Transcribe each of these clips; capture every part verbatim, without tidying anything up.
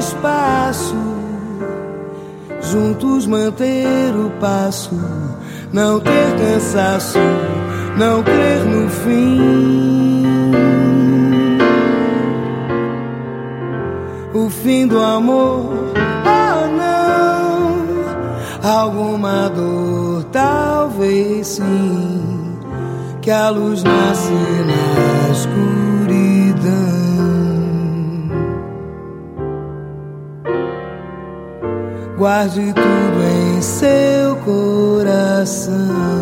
espaço, juntos manter o passo, não ter cansaço, não crer no fim. O fim do amor, oh não, alguma dor, talvez sim, que a luz nasce na escuridão. Guarde tudo em seu coração,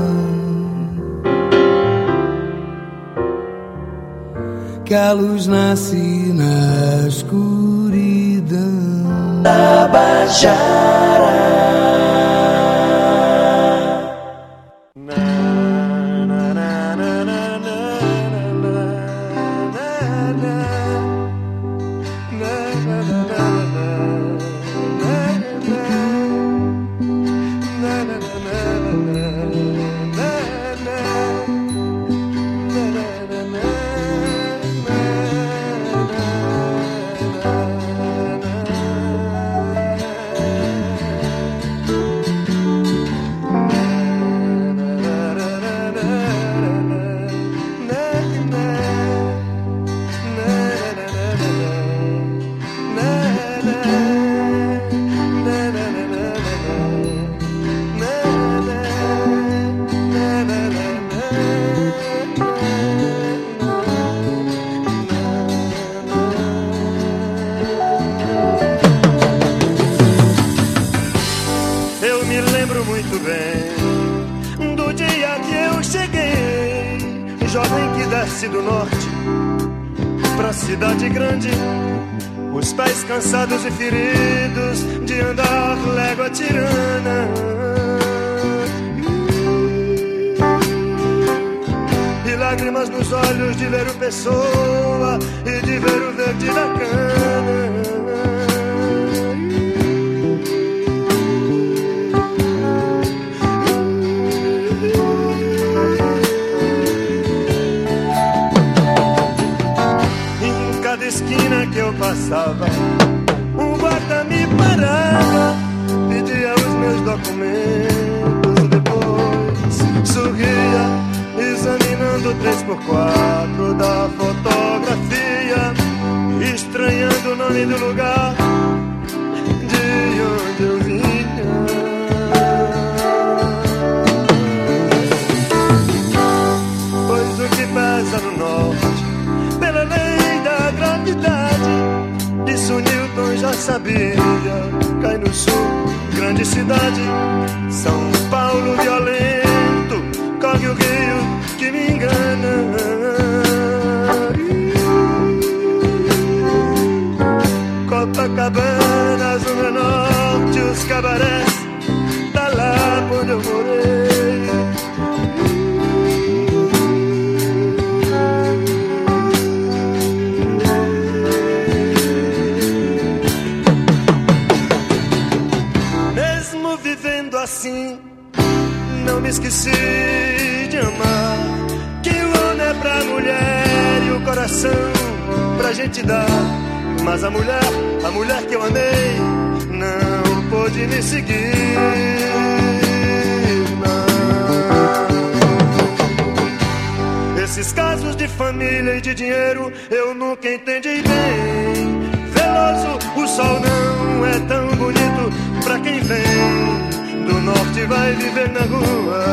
que a luz nasce na escuridão. Tabajara. Do norte pra cidade grande, os pés cansados e feridos de andar légua tirana, e lágrimas nos olhos de ler o Pessoa e de ver o verde da cana. Esquina que eu passava, um guarda me parava, pedia os meus documentos, depois sorria, examinando o três por quatro da fotografia, estranhando o nome do lugar de onde eu vinha. Pois o que pesa no norte, pela lei da gravidade, isso Newton já sabia. Cai no sul, grande cidade, São Paulo violento, corre o rio que me engana. Copacabana, Zona Norte, os cabarés, tá lá onde eu morei. Assim, não me esqueci de amar, que o homem é pra mulher e o coração pra gente dar. Mas a mulher, a mulher que eu amei, não pôde me seguir, não. Esses casos de família e de dinheiro eu nunca entendi bem. Veloso, o sol não é tão bonito pra quem vem do norte, vai viver na rua.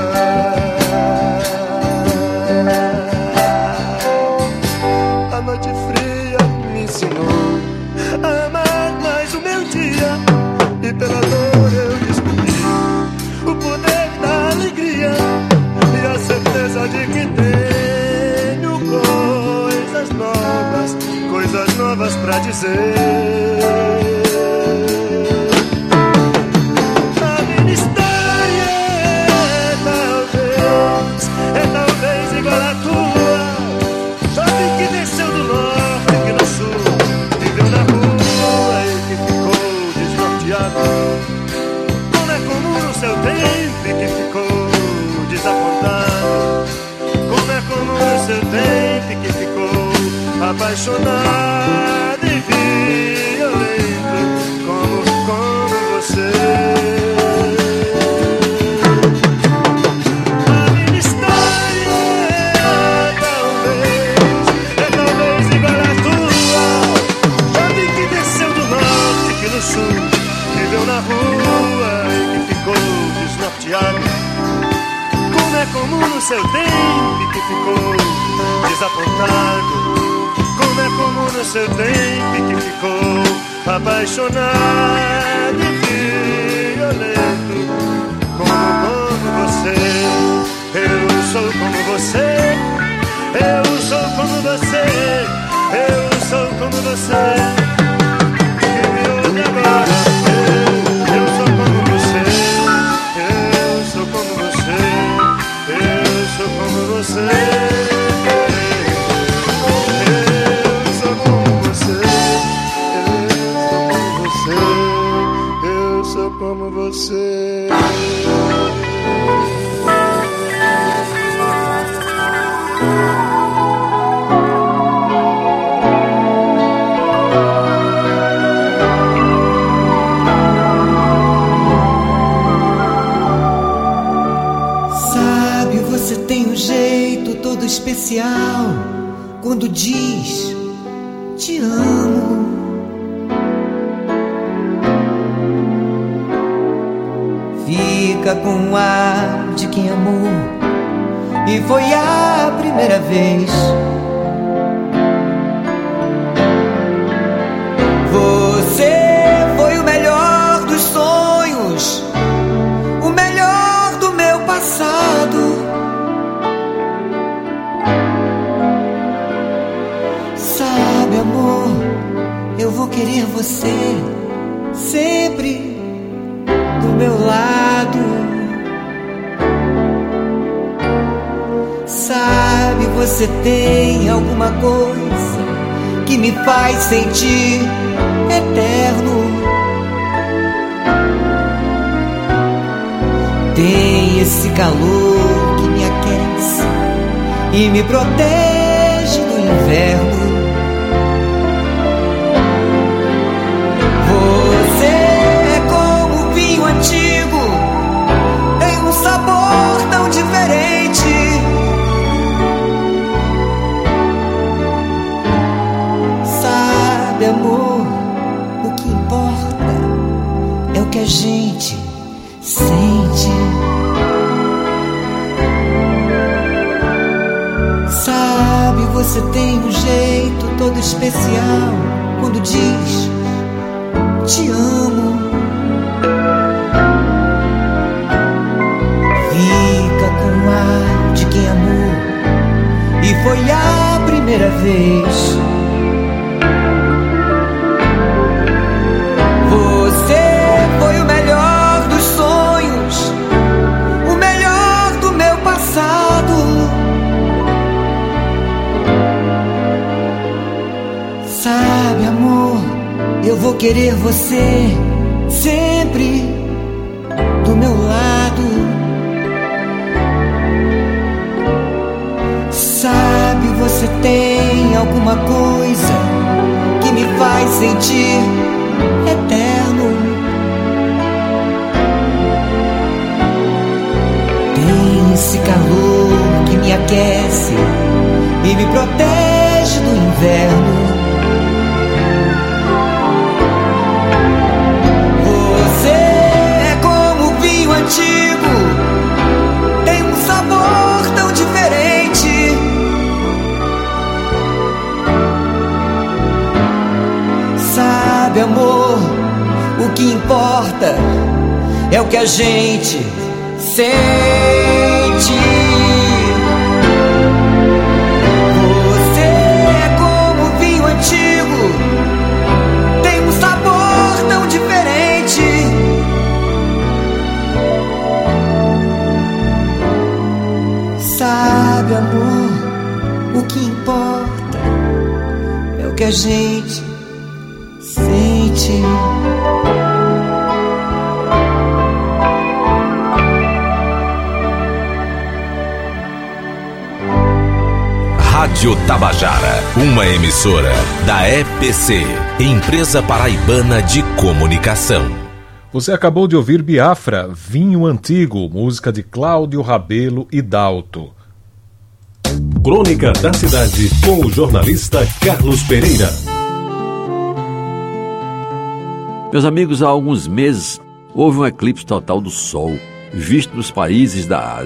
A noite fria me ensinou a amar mais o meu dia, e pela dor eu descobri o poder da alegria e a certeza de que tenho coisas novas, coisas novas pra dizer. É talvez igual a tua, jovem que desceu do norte, que no sul viveu na rua e que ficou desnorteado. Como é comum no seu tempo e que ficou desapontado. Como é comum no seu tempo e que ficou apaixonado e violento. como no seu tempo que ficou desapontado, como é como no seu tempo que ficou apaixonado e violento, como, como você. Eu sou como você, eu sou como você, eu sou como você. Que me ouve agora. Eu sou como você, eu sou como você, eu sou como você. Eu sou como você, eu sou como você. Especial quando diz te amo. Fica com o ar de quem amou e foi a primeira vez. Você foi o melhor dos sonhos, o melhor do meu passado. Amor, eu vou querer você sempre do meu lado. Sabe, você tem alguma coisa que me faz sentir eterno. Tem esse calor que me aquece e me protege do inverno. Antigo, tem um sabor tão diferente. Sabe, amor, o que importa é o que a gente sente. Sabe, você tem um jeito todo especial quando diz te amo. De quem amou e foi a primeira vez. Você foi o melhor dos sonhos, o melhor do meu passado. Sabe, amor, eu vou querer você sempre do meu lado. Sabe, você tem alguma coisa que me faz sentir eterno. Tem esse calor que me aquece e me protege do inverno. Você é como o vinho antigo, tem um sabor tão diferente. Sabe, amor, o que importa é o que a gente sente. Você é como o vinho antigo, tem um sabor tão diferente. Sabe, amor, o que importa é o que a gente sente. Rádio Tabajara, uma emissora da E P C, Empresa Paraibana de Comunicação. Você acabou de ouvir Biafra, Vinho Antigo, música de Cláudio Rabelo e Dalto. Crônica da Cidade, com o jornalista Carlos Pereira. Meus amigos, há alguns meses houve um eclipse total do Sol, visto nos países da Ásia.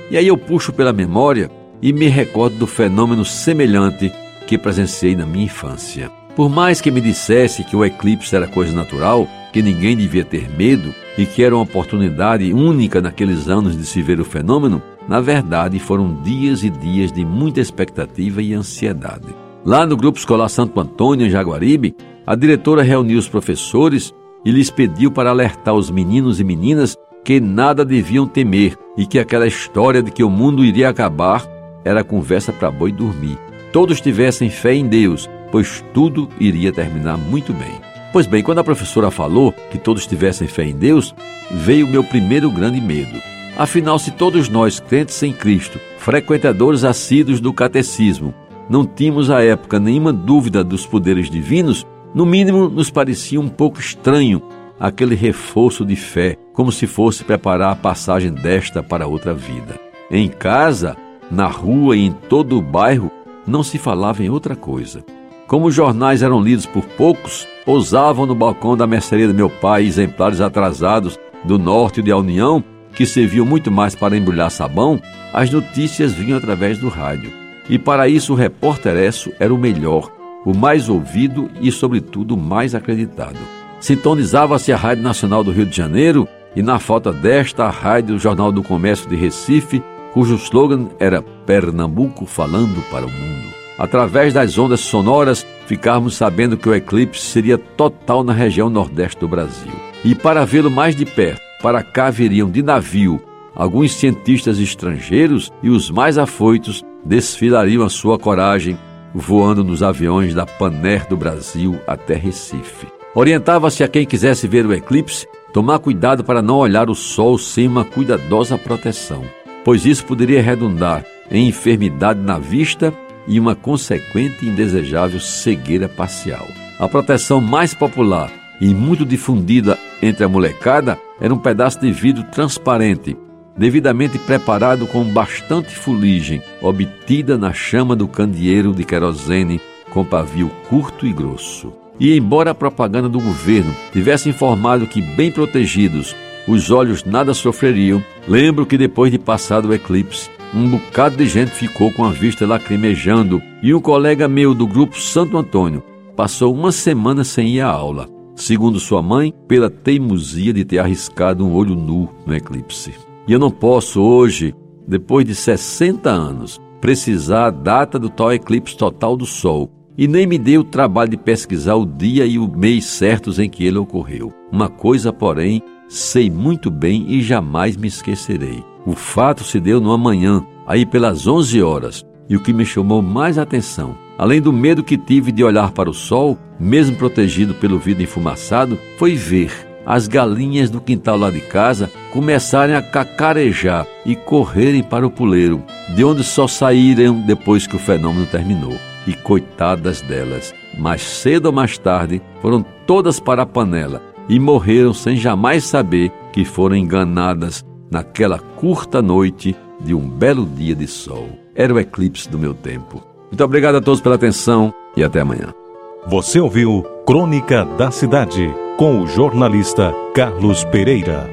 E aí eu puxo pela memória e me recordo do fenômeno semelhante que presenciei na minha infância. Por mais que me dissesse que o eclipse era coisa natural, que ninguém devia ter medo e que era uma oportunidade única naqueles anos de se ver o fenômeno, na verdade foram dias e dias de muita expectativa e ansiedade. Lá no Grupo Escolar Santo Antônio, em Jaguaribe, a diretora reuniu os professores e lhes pediu para alertar os meninos e meninas que nada deviam temer e que aquela história de que o mundo iria acabar era conversa para boi dormir. Todos tivessem fé em Deus, pois tudo iria terminar muito bem. Pois bem, quando a professora falou que todos tivessem fé em Deus, veio o meu primeiro grande medo. Afinal, se todos nós, crentes em Cristo, frequentadores assíduos do catecismo, não tínhamos à época nenhuma dúvida dos poderes divinos, no mínimo nos parecia um pouco estranho aquele reforço de fé, como se fosse preparar a passagem desta para outra vida. Em casa, na rua e em todo o bairro, não se falava em outra coisa. Como os jornais eram lidos por poucos, pousavam no balcão da mercearia do meu pai exemplares atrasados do Norte e da União, que serviam muito mais para embrulhar sabão, as notícias vinham através do rádio. E para isso o repórter Esso era o melhor, o mais ouvido e, sobretudo, o mais acreditado. Sintonizava-se a Rádio Nacional do Rio de Janeiro e, na falta desta, a Rádio Jornal do Comércio de Recife, cujo slogan era Pernambuco falando para o mundo. Através das ondas sonoras, ficávamos sabendo que o eclipse seria total na região nordeste do Brasil. E para vê-lo mais de perto, para cá viriam de navio alguns cientistas estrangeiros e os mais afoitos desfilariam a sua coragem, voando nos aviões da Panair do Brasil até Recife. Orientava-se a quem quisesse ver o eclipse tomar cuidado para não olhar o sol sem uma cuidadosa proteção, pois isso poderia redundar em enfermidade na vista e uma consequente e indesejável cegueira parcial. A proteção mais popular e muito difundida entre a molecada era um pedaço de vidro transparente, devidamente preparado com bastante fuligem, obtida na chama do candeeiro de querosene com pavio curto e grosso. E embora a propaganda do governo tivesse informado que, bem protegidos, os olhos nada sofreriam, lembro que depois de passado o eclipse, um bocado de gente ficou com a vista lacrimejando e um colega meu do Grupo Santo Antônio passou uma semana sem ir à aula, segundo sua mãe, pela teimosia de ter arriscado um olho nu no eclipse. E eu não posso hoje, depois de sessenta anos, precisar a data do tal eclipse total do Sol e nem me dei o trabalho de pesquisar o dia e o mês certos em que ele ocorreu. Uma coisa, porém, sei muito bem e jamais me esquecerei. O fato se deu numa manhã, aí pelas onze horas, e o que me chamou mais atenção, além do medo que tive de olhar para o sol, mesmo protegido pelo vidro enfumaçado, foi ver as galinhas do quintal lá de casa começarem a cacarejar e correrem para o puleiro, de onde só saíram depois que o fenômeno terminou. E coitadas delas, mais cedo ou mais tarde, foram todas para a panela e morreram sem jamais saber que foram enganadas naquela curta noite de um belo dia de sol. Era o eclipse do meu tempo. Muito obrigado a todos pela atenção e até amanhã. Você ouviu Crônica da Cidade, com o jornalista Carlos Pereira.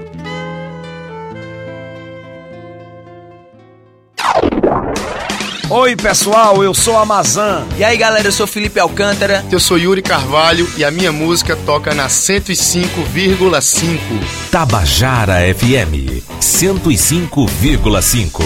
Oi pessoal, eu sou Amazan. E aí galera, eu sou Felipe Alcântara. Eu sou Yuri Carvalho e a minha música toca na cento e cinco vírgula cinco. Tabajara F M cento e cinco vírgula cinco.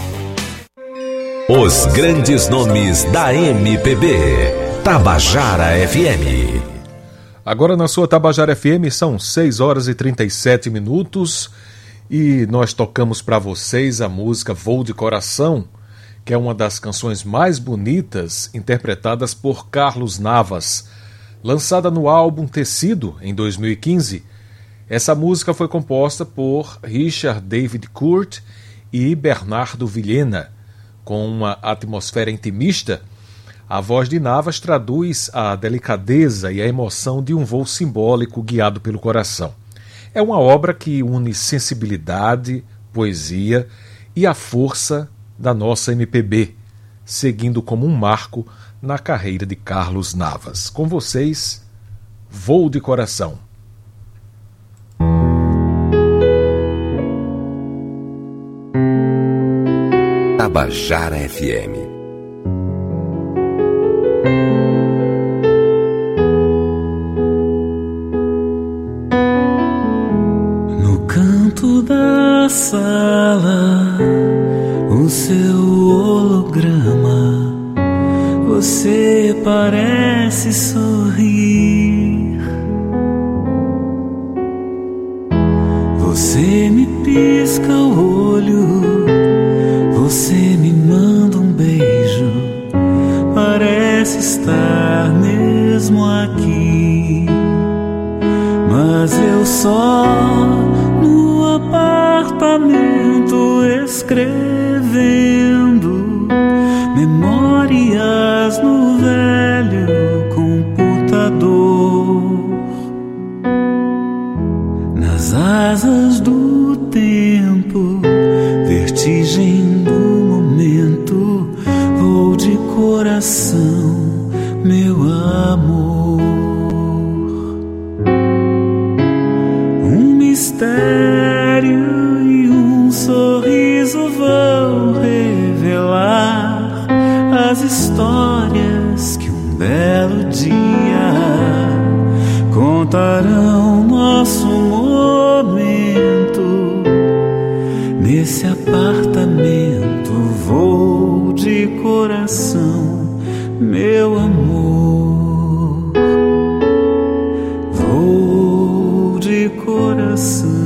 Os grandes nomes da M P B. Tabajara F M. Agora na sua Tabajara F M são seis horas e trinta e sete minutos e nós tocamos para vocês a música Voo de Coração, que é uma das canções mais bonitas interpretadas por Carlos Navas. Lançada no álbum Tecido, em dois mil e quinze, essa música foi composta por Richard David Kurt e Bernardo Vilhena. Com uma atmosfera intimista, a voz de Navas traduz a delicadeza e a emoção de um voo simbólico guiado pelo coração. É uma obra que une sensibilidade, poesia e a força da nossa M P B, seguindo como um marco na carreira de Carlos Navas. Com vocês, Voo de Coração. Tabajara F M. No canto da sala, o seu holograma, você parece sorrir. Você me pisca o olho, você me manda um beijo, parece estar mesmo aqui. Mas eu só no apartamento escrevendo memórias no velho computador. Nas asas do tempo, vertigem do momento, vou de coração, meu amor. Um mistério e um sorriso vão revelar as histórias que um belo dia contarão nosso momento. Nesse apartamento vou de coração, meu amor. Vou de coração.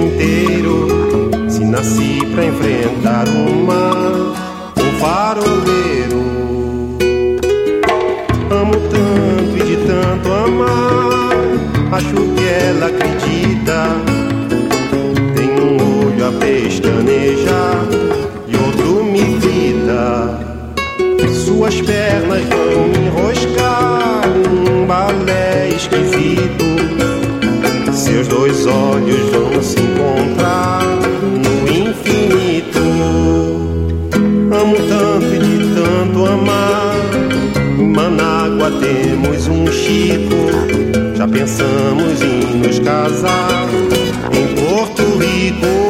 Nasci pra enfrentar o mar, um farol acho que ela acredita. Tem um olho a pestanejar e outro me grita. Suas pernas vão me enroscar num balé esquisito. Seus dois olhos vão se encontrar no infinito. Amo tanto e de tanto amar. Em Manágua temos um Chico. Já pensamos em nos casar em Porto Rico.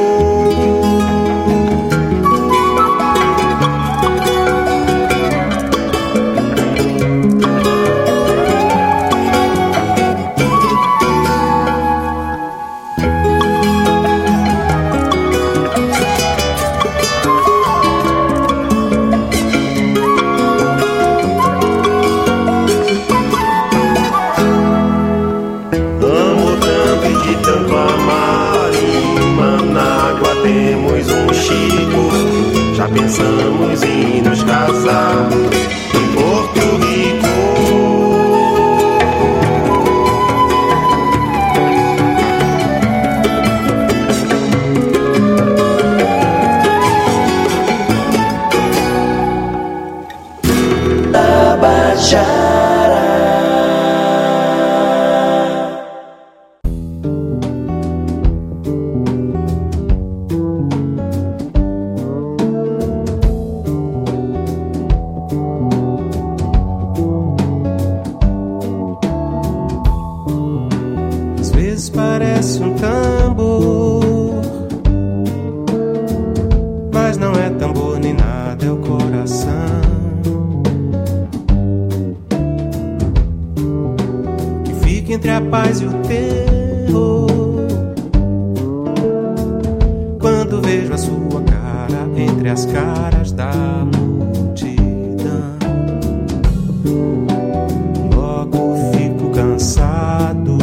Já pensamos em nos casar em Porto Rico. Tabajara. Parece um tambor, mas não é tambor nem nada, é o coração que fica entre a paz e o terror. Quando vejo a sua cara entre as caras da multidão, logo fico cansado,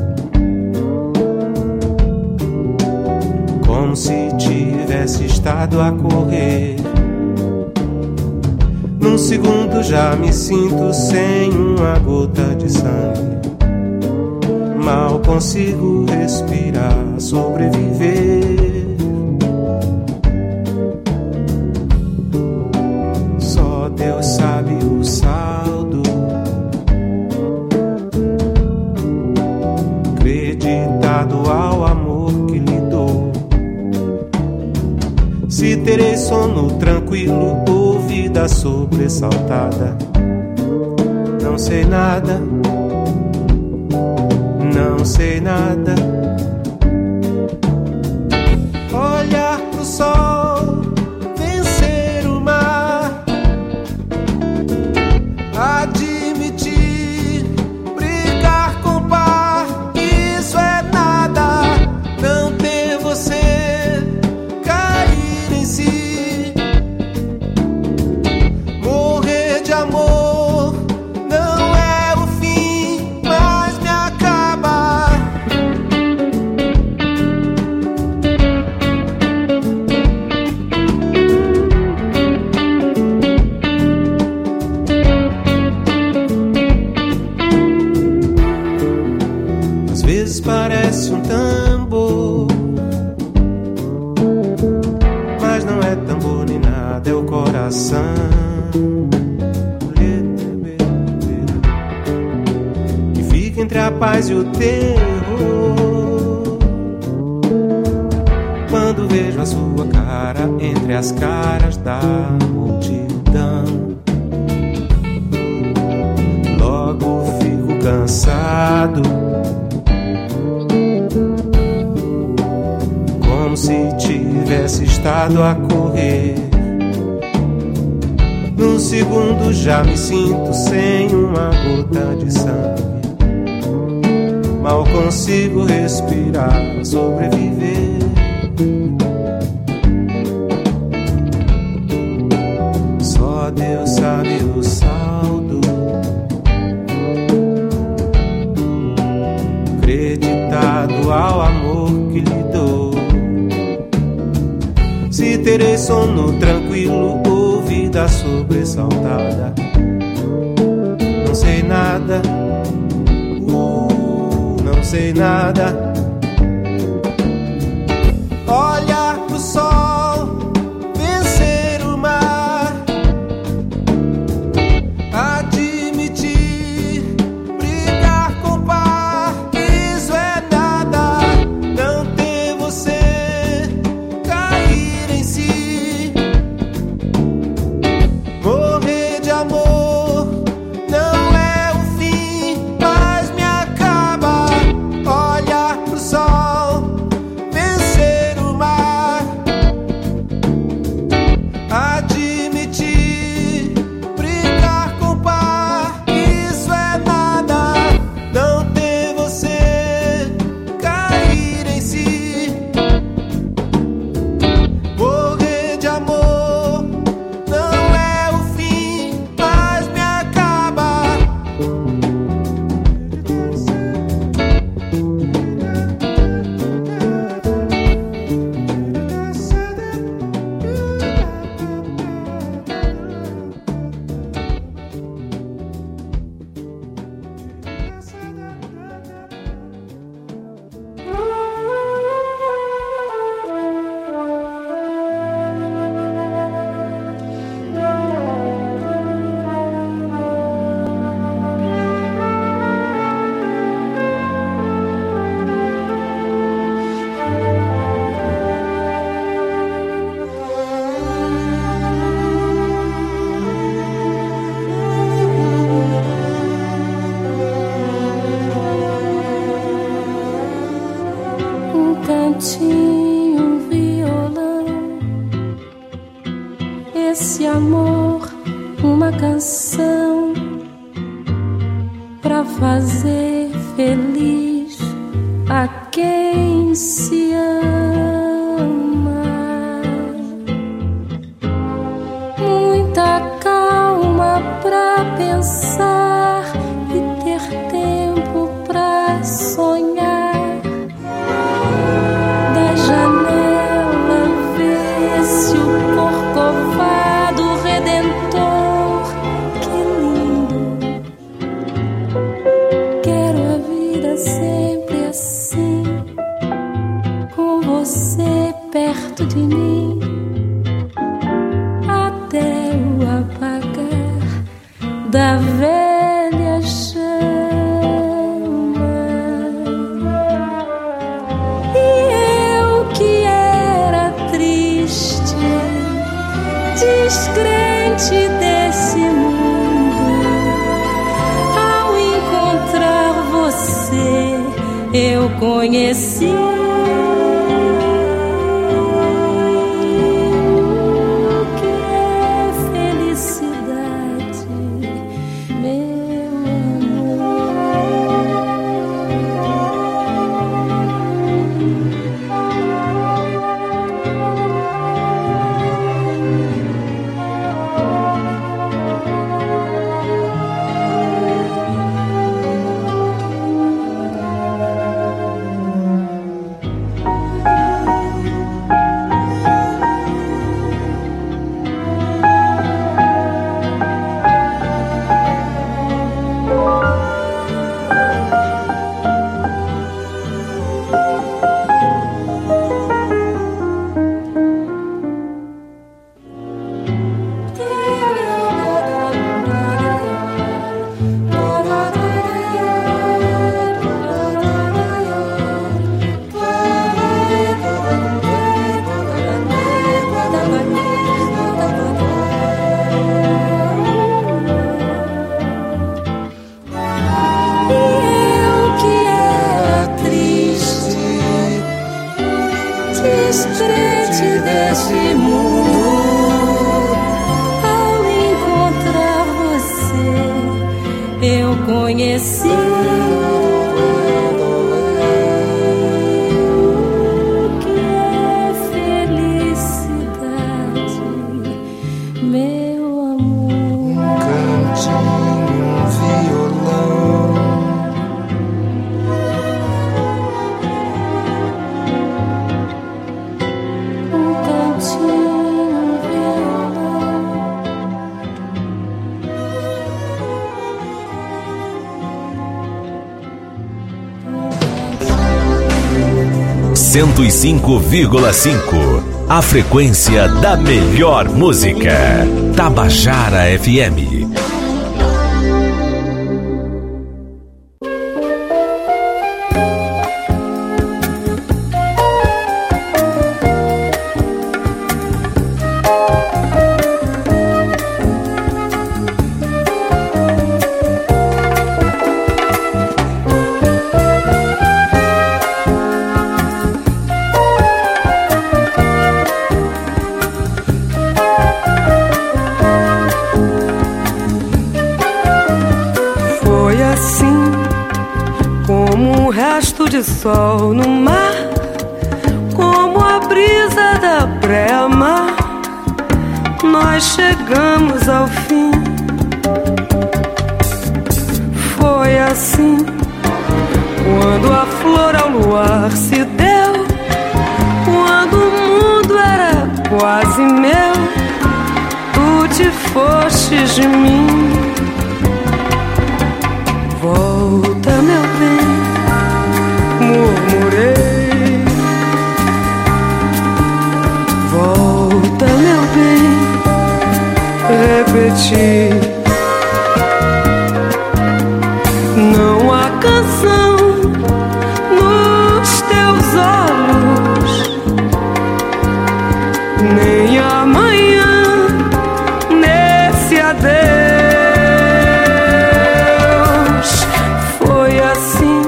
como se tivesse estado a correr. Num segundo já me sinto sem uma gota de sangue. Mal consigo respirar, sobreviver. Só Deus sabe o saldo. Creditado ao amor que lhe dou. Se terei sono tranquilo ou vida sobressaltada, não sei nada, não sei nada. Olhar pro sol, vencer o mar, admitir, brigar com o par, isso é nada. Não ter você, morrer de amor não é o fim, mas me acaba. Às vezes parece um tambor, mas não é tambor nem nada, é o coração que fica entre a paz e o terror. Quando vejo a sua cara entre as caras da multidão, logo fico cansado, como se tivesse estado a correr. Num segundo já me sinto sem uma gota de sangue. Mal consigo respirar, sobreviver. Só Deus sabe o saldo. Creditado ao amor que lhe dou. Se terei sono tranquilo ou vida sobressaltada, não sei nada, uh, não sei nada. Olhar pro sol, vencer o mar, admitir, brigar com o par, isso é nada. Não ter você, cair em si, morrer de amor, não é o fim, mas me acaba. Olhar pro sol, vencer o mar, admitir, brigar com o par, isso é nada. Não ter você, cair em si, morrer de amor, não é o fim, mas me acaba. Um cantinho, um violão, esse amor, uma canção pra fazer feliz a quem se ama. Muita calma pra pensar e ter tempo pra sonhar. Da janela vê-se o corcovado redentor. Que lindo! Quero a vida sempre assim, com você perto de mim, até o apagar da velha chama. E eu que era triste, descrente desse mundo, ao encontrar você eu conheci o que é felicidade, meu descrente desse mundo, ao encontrar você eu conheci o que é felicidade, meu amor. Um cantinho, um violão, um cantinho, cento e cinco vírgula cinco. A frequência da melhor música. Tabajara F M. De sol no mar, como a brisa da pré-mar, nós chegamos ao fim. Foi assim, quando a flor ao luar se deu, quando o mundo era quase meu, tu te fostes de mim. Volta, meu bem, murmurei. Volta, meu bem, repeti. Não há canção nos teus olhos, nem amanhã nesse adeus. Foi assim,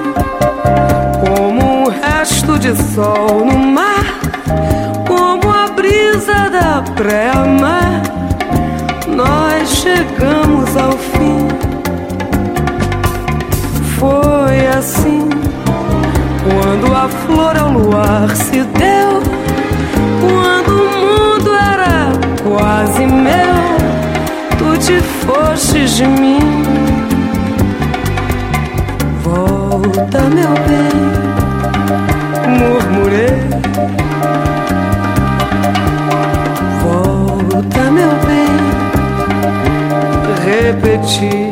de sol no mar, como a brisa da pré-mar, nós chegamos ao fim. Foi assim, quando a flor ao luar se deu, quando o mundo era quase meu, tu te fostes de mim. Volta, meu bem, murmurei. Volta, meu bem, repeti.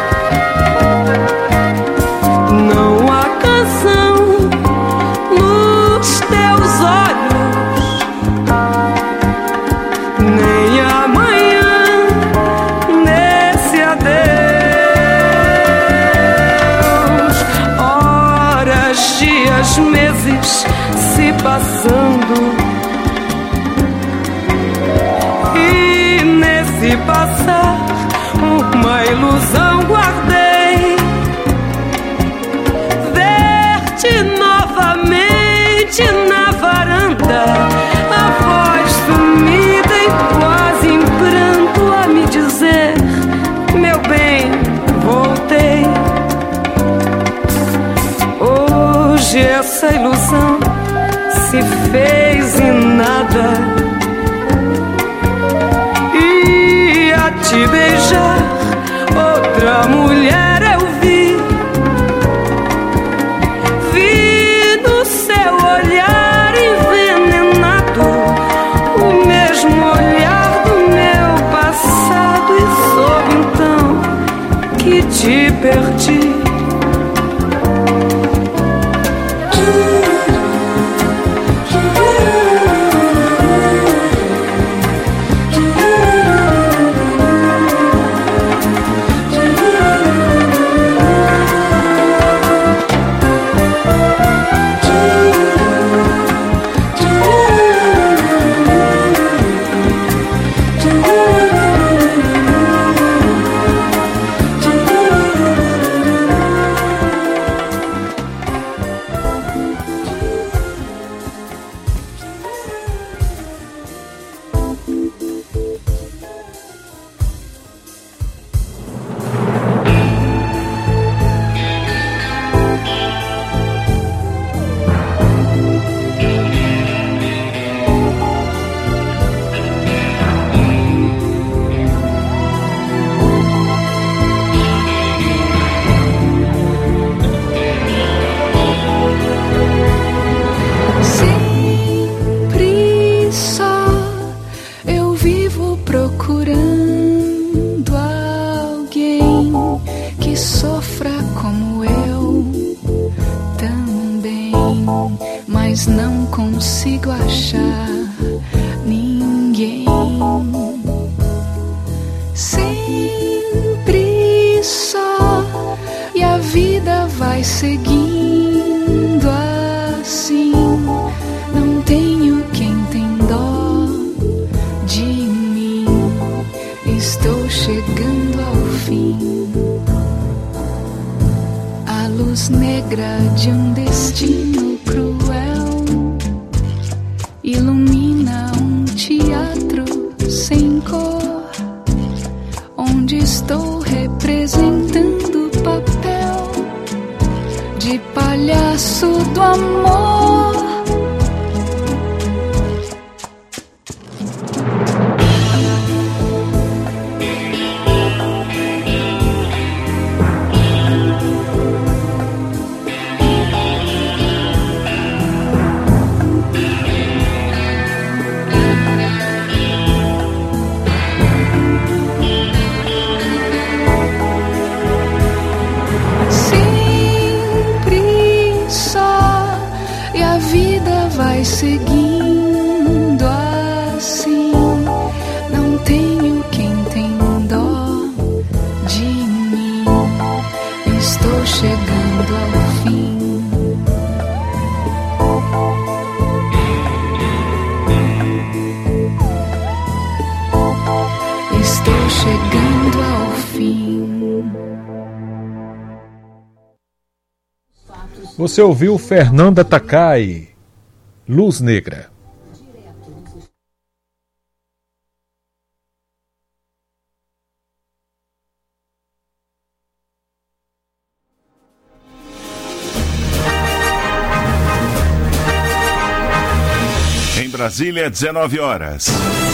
Não há canção nos teus olhos, nem amanhã nesse adeus. Horas, dias, meses se passando, e nesse passar uma ilusão guardei, ver-te novamente na varanda, a voz sumida e quase em pranto a me dizer: meu bem, voltei. Hoje essa ilusão se fez em nada, e a te beijar outra mulher eu vi. Vi no seu olhar envenenado o mesmo olhar do meu passado, e soube então que te perdi. mas não consigo achar ninguém. Sempre só, e a vida vai seguindo assim. Não tenho quem tem dó de mim. Estou chegando ao fim. A luz negra de um destino cruel ilumina um teatro sem cor, onde estou representando o papel de palhaço do amor. Seguindo assim, não tenho quem tem dó de mim. Estou chegando ao fim. Estou chegando ao fim. Você ouviu Fernanda Takai, Luz Negra. Em Brasília, dezenove horas.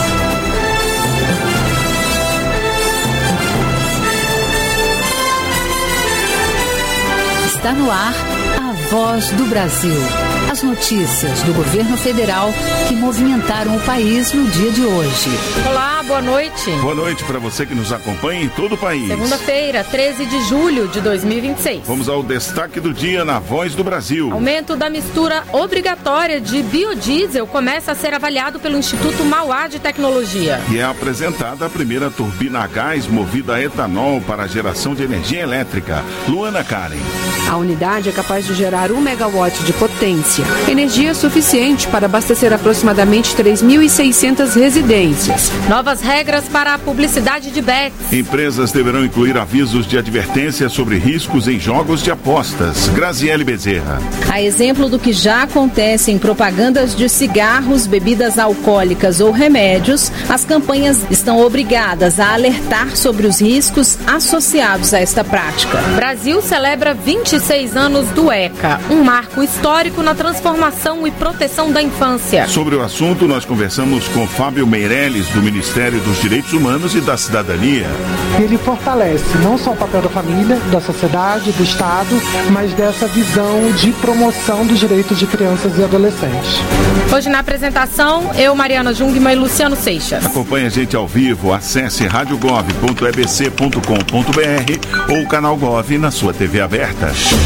Está no ar a Voz do Brasil. As notícias do governo federal que movimentaram o país no dia de hoje. Olá, boa noite. Boa noite para você que nos acompanha em todo o país. Segunda-feira, treze de julho de dois mil e vinte e seis. Vamos ao destaque do dia na Voz do Brasil. Aumento da mistura obrigatória de biodiesel começa a ser avaliado pelo Instituto Mauá de Tecnologia. E é apresentada a primeira turbina a gás movida a etanol para a geração de energia elétrica. Luana Karen. A unidade é capaz de gerar um megawatt de potência, energia suficiente para abastecer aproximadamente três mil e seiscentas residências. Novas regras para a publicidade de bets. Empresas deverão incluir avisos de advertência sobre riscos em jogos de apostas. Graziele Bezerra. A exemplo do que já acontece em propagandas de cigarros, bebidas alcoólicas ou remédios, as campanhas estão obrigadas a alertar sobre os riscos associados a esta prática. Brasil celebra vinte e seis anos do ECA, um marco histórico na transformação e proteção da infância. Sobre o assunto, nós conversamos com Fábio Meirelles, do Ministério dos Direitos Humanos e da Cidadania. Ele fortalece não só o papel da família, da sociedade, do Estado, mas dessa visão de promoção dos direitos de crianças e adolescentes. Hoje na apresentação, eu, Mariana Jungmann e Luciano Seixas. Acompanhe a gente ao vivo, acesse rádio gov ponto e b c ponto com ponto b r ou o canal Gov na sua T V aberta.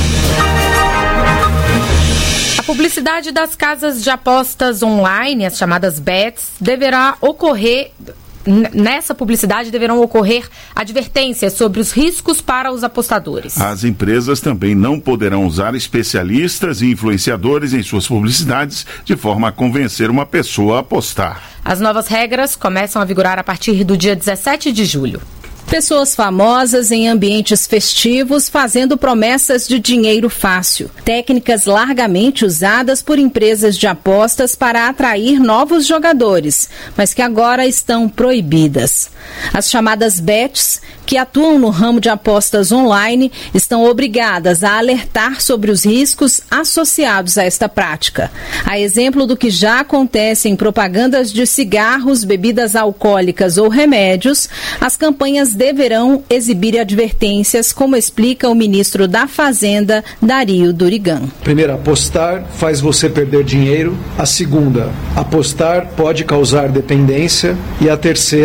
A publicidade das casas de apostas online, as chamadas bets, deverá ocorrer... Nessa publicidade deverão ocorrer advertências sobre os riscos para os apostadores. As empresas também não poderão usar especialistas e influenciadores em suas publicidades de forma a convencer uma pessoa a apostar. As novas regras começam a vigorar a partir do dia dezessete de julho. Pessoas famosas em ambientes festivos fazendo promessas de dinheiro fácil. Técnicas largamente usadas por empresas de apostas para atrair novos jogadores, mas que agora estão proibidas. As chamadas bets, que atuam no ramo de apostas online, estão obrigadas a alertar sobre os riscos associados a esta prática. A exemplo do que já acontece em propagandas de cigarros, bebidas alcoólicas ou remédios, as campanhas deverão exibir advertências, como explica o ministro da Fazenda, Dario Durigan. Primeiro, apostar faz você perder dinheiro. A segunda, apostar pode causar dependência. E a terceira,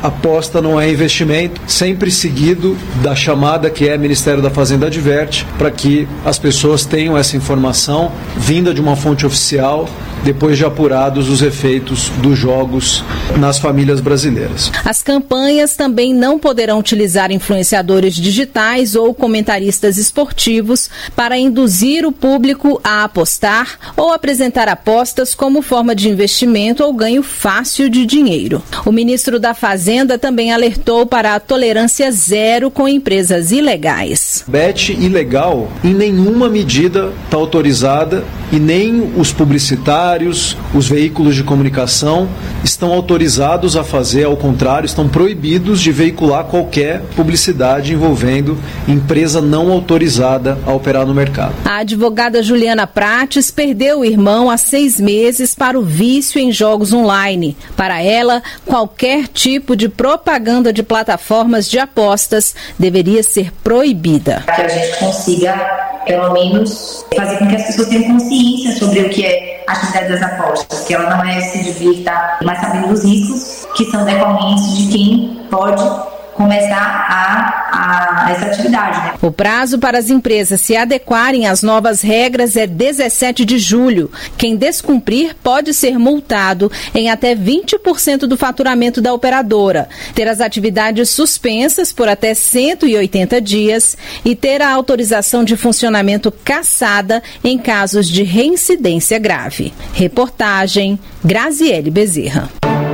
aposta não é investimento, sempre seguido da chamada que é Ministério da Fazenda adverte, para que as pessoas tenham essa informação vinda de uma fonte oficial, depois de apurados os efeitos dos jogos nas famílias brasileiras. As campanhas também não poderão utilizar influenciadores digitais ou comentaristas esportivos para induzir o público a apostar ou apresentar apostas como forma de investimento ou ganho fácil de dinheiro. O ministro da Fazenda também alertou para a tolerância zero com empresas ilegais. Bet ilegal em nenhuma medida está autorizada e nem os publicitários, os veículos de comunicação estão autorizados a fazer, ao contrário, estão proibidos de veicular qualquer publicidade envolvendo empresa não autorizada a operar no mercado. A advogada Juliana Prates perdeu o irmão há seis meses para o vício em jogos online. Para ela, qualquer tipo de propaganda de plataformas de apostas deveria ser proibida. Que a gente consiga, pelo menos, fazer com que as pessoas tenham consciência sobre o que é a atividade das apostas, que ela não é se divirta, mas sabendo dos riscos que são decorrentes de quem pode começar a, a essa atividade. Né? O prazo para as empresas se adequarem às novas regras é dezessete de julho. Quem descumprir pode ser multado em até vinte por cento do faturamento da operadora, ter as atividades suspensas por até cento e oitenta dias e ter a autorização de funcionamento cassada em casos de reincidência grave. Reportagem Graziele Bezerra.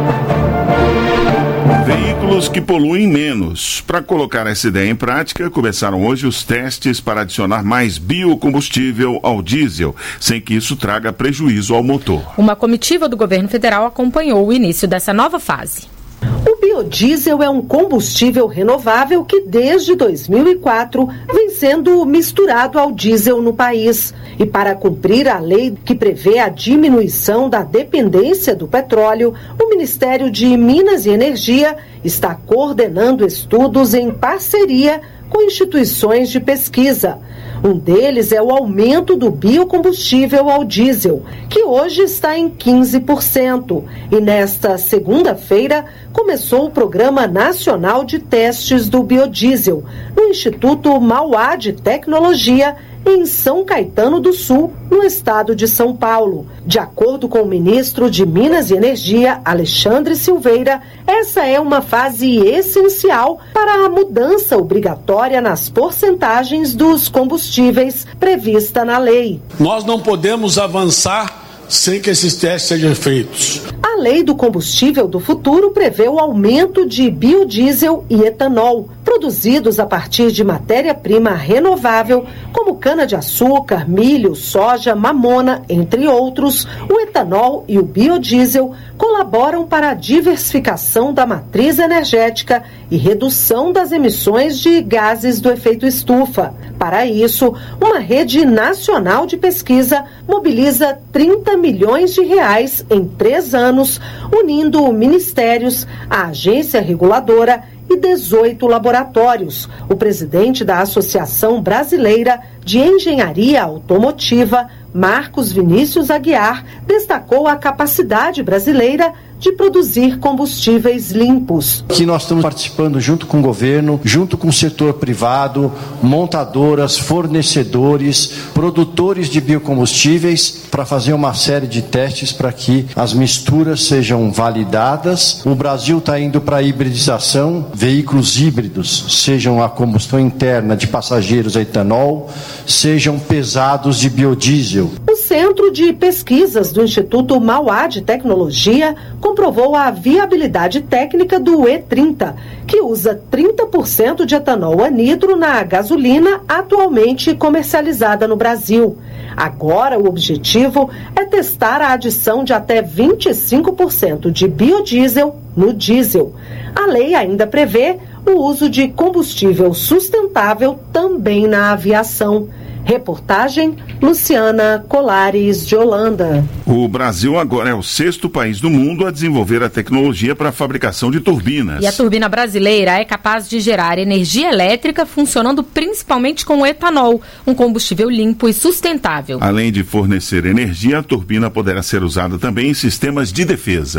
Veículos que poluem menos. Para colocar essa ideia em prática, começaram hoje os testes para adicionar mais biocombustível ao diesel, sem que isso traga prejuízo ao motor. Uma comitiva do governo federal acompanhou o início dessa nova fase. O biodiesel é um combustível renovável que desde dois mil e quatro vem sendo misturado ao diesel no país. E para cumprir a lei que prevê a diminuição da dependência do petróleo, o Ministério de Minas e Energia está coordenando estudos em parceria com instituições de pesquisa. Um deles é o aumento do biocombustível ao diesel, que hoje está em quinze por cento. E nesta segunda-feira começou o Programa Nacional de Testes do Biodiesel, no Instituto Mauá de Tecnologia, em São Caetano do Sul, no estado de São Paulo. De acordo com o ministro de Minas e Energia, Alexandre Silveira, essa é uma fase essencial para a mudança obrigatória nas porcentagens dos combustíveis prevista na lei. Nós não podemos avançar sem que esses testes sejam feitos. A lei do combustível do futuro prevê o aumento de biodiesel e etanol, produzidos a partir de matéria-prima renovável, como cana-de-açúcar, milho, soja, mamona, entre outros. O etanol e o biodiesel colaboram para a diversificação da matriz energética e redução das emissões de gases do efeito estufa. Para isso, uma rede nacional de pesquisa mobiliza trinta milhões de reais em três anos, unindo ministérios, a agência reguladora e dezoito laboratórios. O presidente da Associação Brasileira de Engenharia Automotiva, Marcos Vinícius Aguiar, destacou a capacidade brasileira de produzir combustíveis limpos. Aqui nós estamos participando junto com o governo, junto com o setor privado, montadoras, fornecedores, produtores de biocombustíveis, para fazer uma série de testes para que as misturas sejam validadas. O Brasil está indo para a hibridização, veículos híbridos, sejam a combustão interna de passageiros a etanol, sejam pesados de biodiesel. O Centro de Pesquisas do Instituto Mauá de Tecnologia comprovou a viabilidade técnica do E trinta, que usa trinta por cento de etanol anidro na gasolina atualmente comercializada no Brasil. Agora, o objetivo é testar a adição de até vinte e cinco por cento de biodiesel no diesel. A lei ainda prevê o uso de combustível sustentável também na aviação. Reportagem Luciana Colares de Holanda. O Brasil agora é o sexto país do mundo a desenvolver a tecnologia para a fabricação de turbinas. E a turbina brasileira é capaz de gerar energia elétrica funcionando principalmente com o etanol, um combustível limpo e sustentável. Além de fornecer energia, a turbina poderá ser usada também em sistemas de defesa.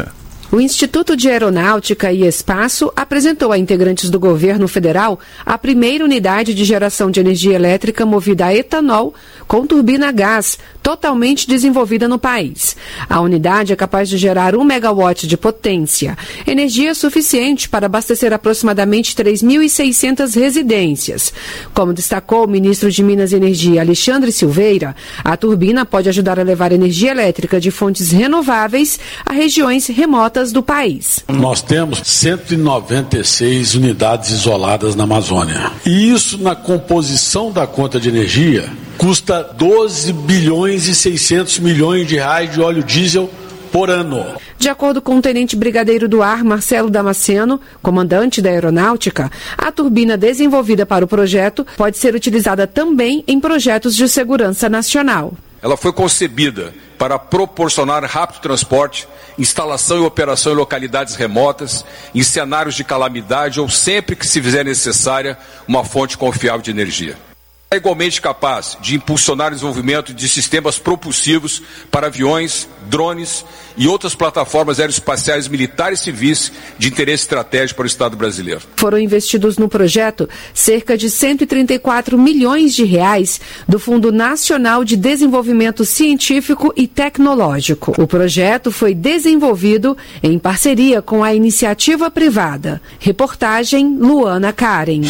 O Instituto de Aeronáutica e Espaço apresentou a integrantes do governo federal a primeira unidade de geração de energia elétrica movida a etanol com turbina a gás, totalmente desenvolvida no país. A unidade é capaz de gerar um megawatt de potência, energia suficiente para abastecer aproximadamente três mil e seiscentas residências. Como destacou o ministro de Minas e Energia, Alexandre Silveira, a turbina pode ajudar a levar energia elétrica de fontes renováveis a regiões remotas do país. Nós temos cento e noventa e seis unidades isoladas na Amazônia. E isso, na composição da conta de energia, custa doze bilhões e seiscentos milhões de reais de óleo diesel por ano. De acordo com o tenente brigadeiro do ar, Marcelo Damasceno, comandante da aeronáutica, a turbina desenvolvida para o projeto pode ser utilizada também em projetos de segurança nacional. Ela foi concebida para proporcionar rápido transporte, instalação e operação em localidades remotas, em cenários de calamidade ou sempre que se fizer necessária uma fonte confiável de energia. É igualmente capaz de impulsionar o desenvolvimento de sistemas propulsivos para aviões, drones e outras plataformas aeroespaciais militares e civis de interesse estratégico para o Estado brasileiro. Foram investidos no projeto cerca de cento e trinta e quatro milhões de reais do Fundo Nacional de Desenvolvimento Científico e Tecnológico. O projeto foi desenvolvido em parceria com a iniciativa privada. Reportagem Luana Karen.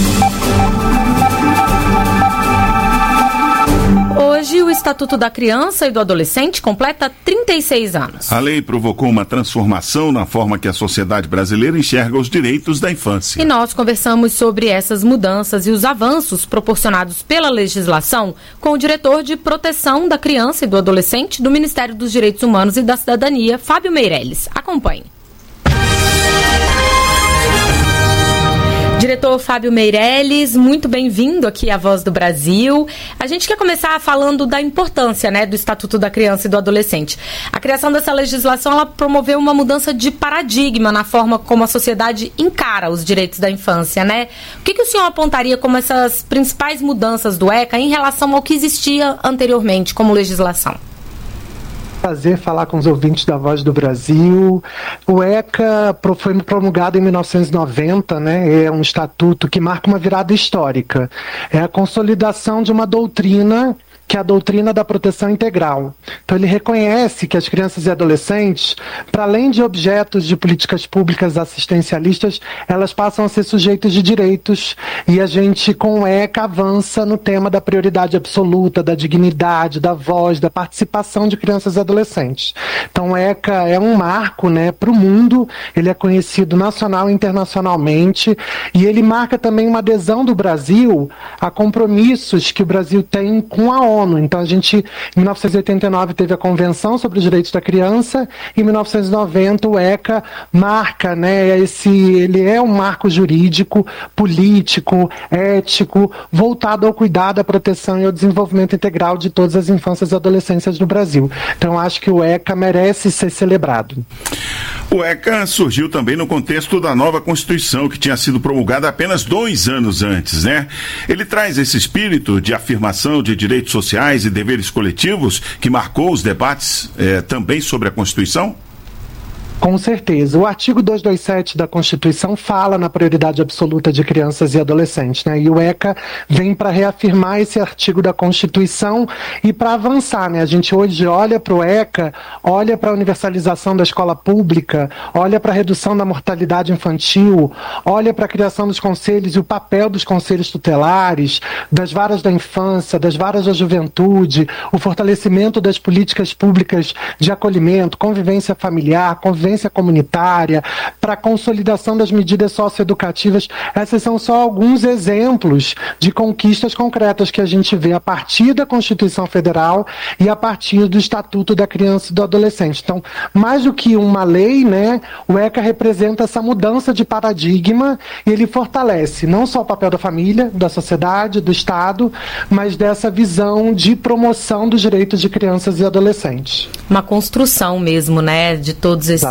Hoje, o Estatuto da Criança e do Adolescente completa trinta e seis anos. A lei provocou uma transformação na forma que a sociedade brasileira enxerga os direitos da infância. E nós conversamos sobre essas mudanças e os avanços proporcionados pela legislação com o diretor de Proteção da Criança e do Adolescente do Ministério dos Direitos Humanos e da Cidadania, Fábio Meirelles. Acompanhe. Diretor Fábio Meirelles, muito bem-vindo aqui à Voz do Brasil. A gente quer começar falando da importância, né, do Estatuto da Criança e do Adolescente. A criação dessa legislação, ela promoveu uma mudança de paradigma na forma como a sociedade encara os direitos da infância, né? O que, que o senhor apontaria como essas principais mudanças do ECA em relação ao que existia anteriormente como legislação? Prazer falar com os ouvintes da Voz do Brasil. O ECA foi promulgado em mil novecentos e noventa, né? É um estatuto que marca uma virada histórica. É a consolidação de uma doutrina, que é a doutrina da proteção integral. Então ele reconhece que as crianças e adolescentes, para além de objetos de políticas públicas assistencialistas, elas passam a ser sujeitos de direitos, e a gente com o ECA avança no tema da prioridade absoluta, da dignidade, da voz, da participação de crianças e adolescentes. Então o ECA é um marco, né, para o mundo, ele é conhecido nacional e internacionalmente, e ele marca também uma adesão do Brasil a compromissos que o Brasil tem com a ONU. Então a gente, em mil novecentos e oitenta e nove, teve a Convenção sobre os Direitos da Criança, e em mil novecentos e noventa o ECA marca, né, esse, ele é um marco jurídico, político, ético, voltado ao cuidado, à proteção e ao desenvolvimento integral de todas as infâncias e adolescências no Brasil. Então acho que o ECA merece ser celebrado. O ECA surgiu também no contexto da nova Constituição, que tinha sido promulgada apenas dois anos antes, né? Ele traz esse espírito de afirmação de direitos sociais e deveres coletivos que marcou os debates eh, também sobre a Constituição? Com certeza. O artigo duzentos e vinte e sete da Constituição fala na prioridade absoluta de crianças e adolescentes, né? E o ECA vem para reafirmar esse artigo da Constituição e para avançar, né? A gente hoje olha para o ECA, olha para a universalização da escola pública, olha para a redução da mortalidade infantil, olha para a criação dos conselhos e o papel dos conselhos tutelares, das varas da infância, das varas da juventude, o fortalecimento das políticas públicas de acolhimento, convivência familiar, convivência comunitária, para a consolidação das medidas socioeducativas. Esses são só alguns exemplos de conquistas concretas que a gente vê a partir da Constituição Federal e a partir do Estatuto da Criança e do Adolescente. Então, mais do que uma lei, né, o ECA representa essa mudança de paradigma, e ele fortalece não só o papel da família, da sociedade, do Estado, mas dessa visão de promoção dos direitos de crianças e adolescentes. Uma construção mesmo, né, de todos esses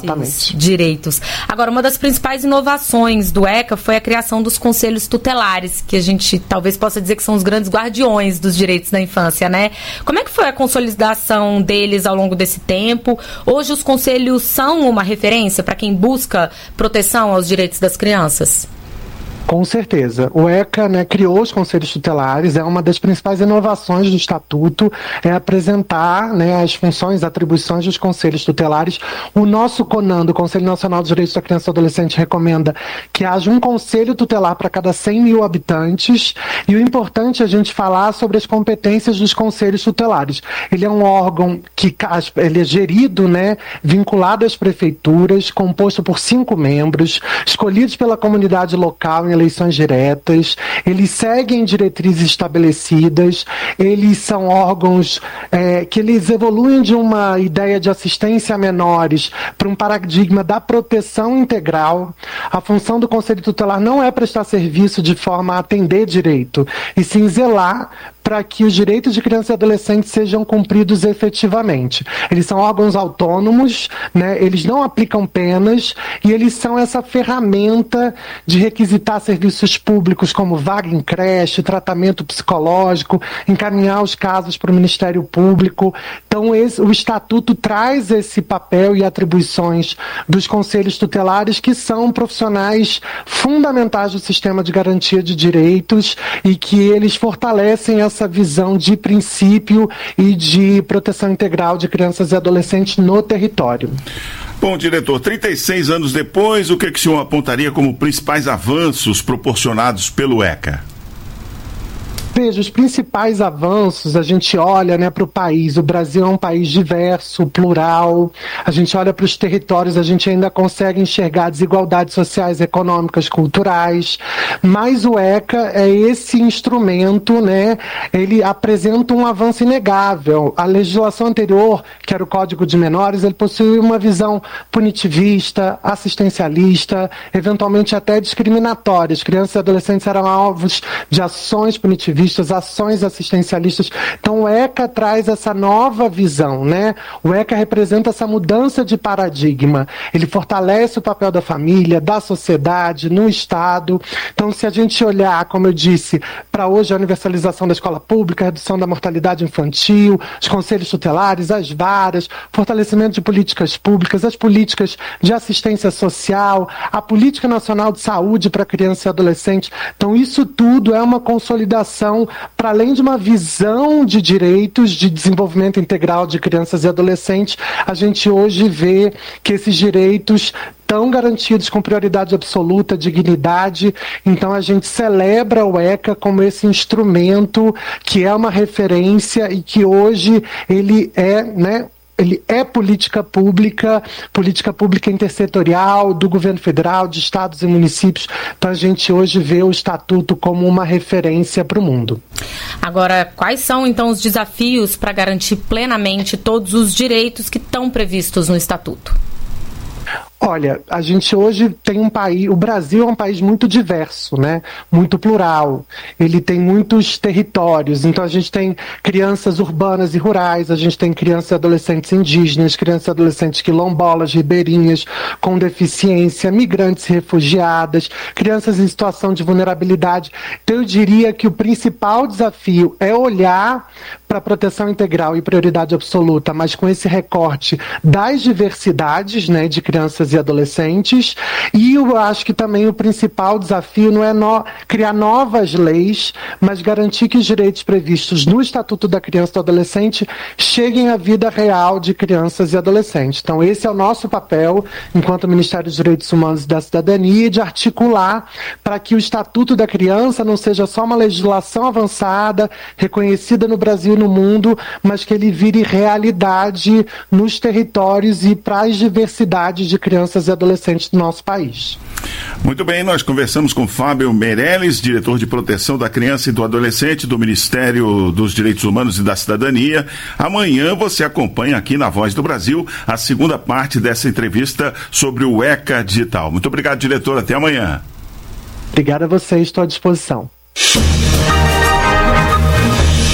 Exatamente. direitos. Agora, uma das principais inovações do ECA foi a criação dos conselhos tutelares, que a gente talvez possa dizer que são os grandes guardiões dos direitos da infância, né? Como é que foi a consolidação deles ao longo desse tempo? Hoje os conselhos são uma referência para quem busca proteção aos direitos das crianças? Com certeza. O ECA, né, criou os conselhos tutelares, é uma das principais inovações do Estatuto, é apresentar, né, as funções, atribuições dos conselhos tutelares. O nosso CONAN, o Conselho Nacional dos Direitos da Criança e do Adolescente, recomenda que haja um conselho tutelar para cada cem mil habitantes, e o importante é a gente falar sobre as competências dos conselhos tutelares. Ele é um órgão que ele é gerido, né, vinculado às prefeituras, composto por cinco membros, escolhidos pela comunidade local em eleições diretas, eles seguem diretrizes estabelecidas, eles são órgãos é, que eles evoluem de uma ideia de assistência a menores para um paradigma da proteção integral. A função do Conselho Tutelar não é prestar serviço de forma a atender direito, e sim zelar para que os direitos de crianças e adolescentes sejam cumpridos efetivamente. Eles são órgãos autônomos, né? Eles não aplicam penas e eles são essa ferramenta de requisitar serviços públicos como vaga em creche, tratamento psicológico, encaminhar os casos para o Ministério Público. Então esse, o Estatuto traz esse papel e atribuições dos conselhos tutelares, que são profissionais fundamentais do sistema de garantia de direitos e que eles fortalecem essa visão de princípio e de proteção integral de crianças e adolescentes no território. Bom, diretor, trinta e seis anos depois, o que, que o senhor apontaria como principais avanços proporcionados pelo ECA? Veja, os principais avanços, a gente olha, né, para o país. O Brasil é um país diverso, plural. A gente olha para os territórios, a gente ainda consegue enxergar desigualdades sociais, econômicas, culturais. Mas o ECA é esse instrumento, né, ele apresenta um avanço inegável. A legislação anterior, que era o Código de Menores, ele possui uma visão punitivista, assistencialista, eventualmente até discriminatória. As crianças e adolescentes eram alvos de ações punitivistas, ações assistencialistas. Então o ECA traz essa nova visão, né? O ECA representa essa mudança de paradigma. Ele fortalece o papel da família, da sociedade, no Estado. Então, se a gente olhar, como eu disse, para hoje a universalização da escola pública, a redução da mortalidade infantil, os conselhos tutelares, as varas, fortalecimento de políticas públicas, as políticas de assistência social, a política nacional de saúde para criança e adolescente. Então, isso tudo é uma consolidação para além de uma visão de direitos, de desenvolvimento integral de crianças e adolescentes. A gente hoje vê que esses direitos estão garantidos com prioridade absoluta, dignidade. Então a gente celebra o ECA como esse instrumento que é uma referência e que hoje ele é, né, ele é política pública, política pública intersetorial, do governo federal, de estados e municípios. Então a gente hoje vê o Estatuto como uma referência para o mundo. Agora, quais são então os desafios para garantir plenamente todos os direitos que estão previstos no Estatuto? Olha, a gente hoje tem um país, o Brasil é um país muito diverso, né? Muito plural. Ele tem muitos territórios, então a gente tem crianças urbanas e rurais, a gente tem crianças e adolescentes indígenas, crianças e adolescentes quilombolas, ribeirinhas, com deficiência, migrantes e refugiadas, crianças em situação de vulnerabilidade. Então eu diria que o principal desafio é olhar para a proteção integral e prioridade absoluta, mas com esse recorte das diversidades, né, de crianças e adolescentes. E eu acho que também o principal desafio não é no, criar novas leis, mas garantir que os direitos previstos no Estatuto da Criança e do Adolescente cheguem à vida real de crianças e adolescentes. Então esse é o nosso papel, enquanto Ministério dos Direitos Humanos e da Cidadania, de articular para que o Estatuto da Criança não seja só uma legislação avançada, reconhecida no Brasil e no mundo, mas que ele vire realidade nos territórios e para as diversidades de crianças e adolescentes do nosso país. Muito bem, nós conversamos com Fábio Meirelles, diretor de proteção da criança e do adolescente do Ministério dos Direitos Humanos e da Cidadania. Amanhã você acompanha aqui na Voz do Brasil a segunda parte dessa entrevista sobre o ECA Digital. Muito obrigado, diretor. Até amanhã. Obrigado a vocês, estou à disposição.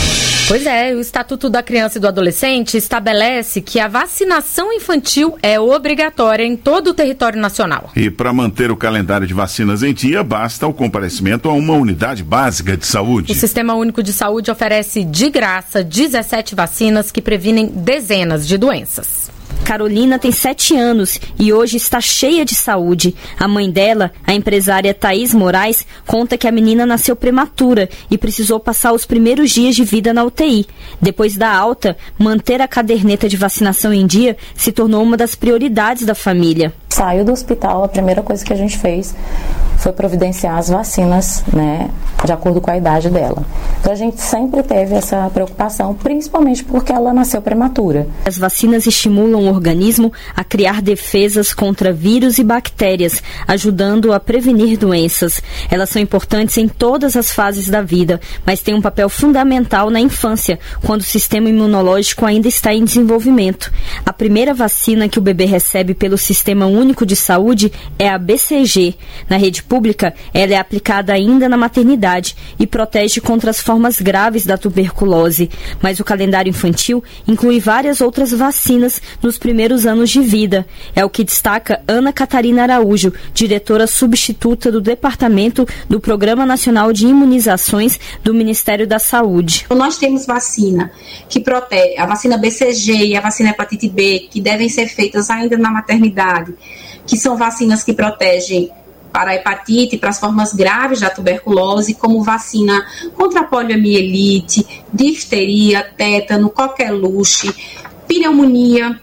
Pois é, o Estatuto da Criança e do Adolescente estabelece que a vacinação infantil é obrigatória em todo o território nacional. E para manter o calendário de vacinas em dia, basta o comparecimento a uma unidade básica de saúde. O Sistema Único de Saúde oferece de graça dezessete vacinas que previnem dezenas de doenças. Carolina tem sete anos e hoje está cheia de saúde. A mãe dela, a empresária Thaís Moraes, conta que a menina nasceu prematura e precisou passar os primeiros dias de vida na U T I. Depois da alta, manter a caderneta de vacinação em dia se tornou uma das prioridades da família. Saiu do hospital, a primeira coisa que a gente fez foi providenciar as vacinas, né, de acordo com a idade dela. Então a gente sempre teve essa preocupação, principalmente porque ela nasceu prematura. As vacinas estimulam o organismo a criar defesas contra vírus e bactérias, ajudando a prevenir doenças. Elas são importantes em todas as fases da vida, mas têm um papel fundamental na infância, quando o sistema imunológico ainda está em desenvolvimento. A primeira vacina que o bebê recebe pelo Sistema Único de Saúde é a B C G. Na rede pública, ela é aplicada ainda na maternidade e protege contra as formas graves da tuberculose. Mas o calendário infantil inclui várias outras vacinas nos primeiros anos de vida. É o que destaca Ana Catarina Araújo, diretora substituta do Departamento do Programa Nacional de Imunizações do Ministério da Saúde. Nós temos vacina que protege, a vacina B C G e a vacina hepatite B, que devem ser feitas ainda na maternidade, que são vacinas que protegem para a hepatite, para as formas graves da tuberculose, como vacina contra a poliomielite, difteria, tétano, coqueluche, pneumonia,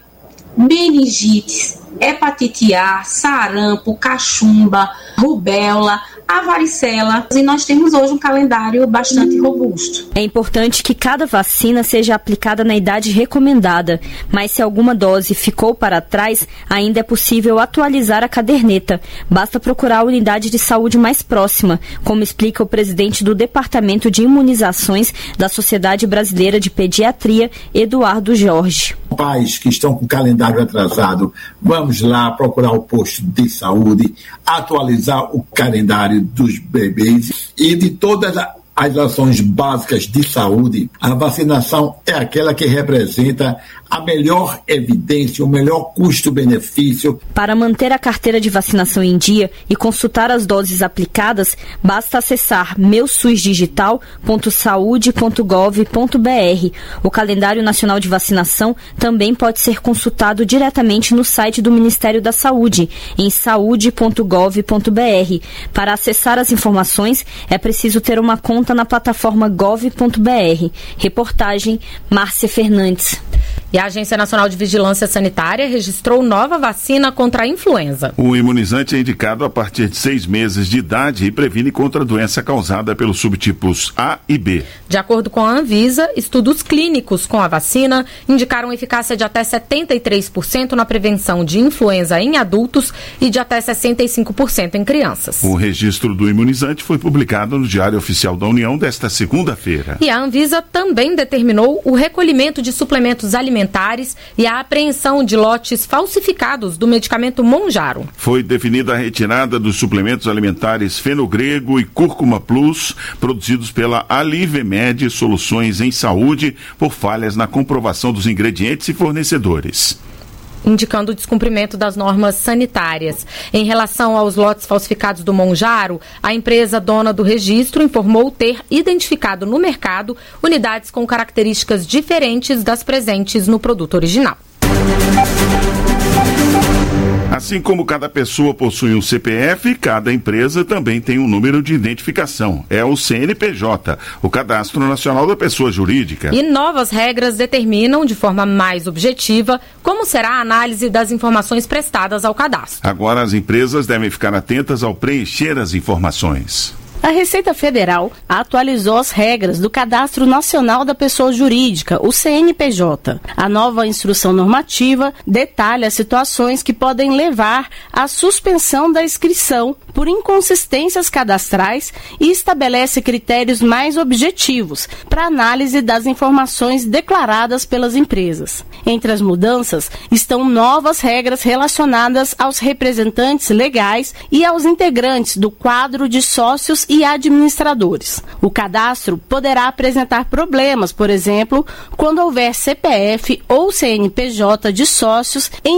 meningites, hepatite A, sarampo, cachumba, rubéola, a varicela, e nós temos hoje um calendário bastante robusto. É importante que cada vacina seja aplicada na idade recomendada, mas se alguma dose ficou para trás, ainda é possível atualizar a caderneta. Basta procurar a unidade de saúde mais próxima, como explica o presidente do Departamento de Imunizações da Sociedade Brasileira de Pediatria, Eduardo Jorge. Pais que estão com o calendário atrasado, vamos lá procurar o posto de saúde, atualizar o calendário dos bebês e de todas as ações básicas de saúde. A vacinação é aquela que representa a melhor evidência, o melhor custo-benefício. Para manter a carteira de vacinação em dia e consultar as doses aplicadas, basta acessar meu sus digital ponto saúde ponto gov ponto br. O calendário nacional de vacinação também pode ser consultado diretamente no site do Ministério da Saúde, em saúde ponto gov ponto br. Para acessar as informações, é preciso ter uma conta na plataforma gov ponto br. Reportagem Márcia Fernandes. E a Agência Nacional de Vigilância Sanitária registrou nova vacina contra a influenza. O imunizante é indicado a partir de seis meses de idade e previne contra a doença causada pelos subtipos A e B. De acordo com a Anvisa, estudos clínicos com a vacina indicaram eficácia de até setenta e três por cento na prevenção de influenza em adultos e de até sessenta e cinco por cento em crianças. O registro do imunizante foi publicado no Diário Oficial da União desta segunda-feira. E a Anvisa também determinou o recolhimento de suplementos alimentares e a apreensão de lotes falsificados do medicamento Monjaro. Foi definida a retirada dos suplementos alimentares Fenogrego e Cúrcuma Plus, produzidos pela Alivemed Soluções em Saúde, por falhas na comprovação dos ingredientes e fornecedores, indicando o descumprimento das normas sanitárias. Em relação aos lotes falsificados do Monjaro, a empresa dona do registro informou ter identificado no mercado unidades com características diferentes das presentes no produto original. Assim como cada pessoa possui um C P F, cada empresa também tem um número de identificação. É o C N P J, o Cadastro Nacional da Pessoa Jurídica. E novas regras determinam, de forma mais objetiva, como será a análise das informações prestadas ao cadastro. Agora as empresas devem ficar atentas ao preencher as informações. A Receita Federal atualizou as regras do Cadastro Nacional da Pessoa Jurídica, o C N P J. A nova instrução normativa detalha situações que podem levar à suspensão da inscrição por inconsistências cadastrais e estabelece critérios mais objetivos para análise das informações declaradas pelas empresas. Entre as mudanças estão novas regras relacionadas aos representantes legais e aos integrantes do quadro de sócios e e administradores. O cadastro poderá apresentar problemas, por exemplo, quando houver C P F ou C N P J de sócios em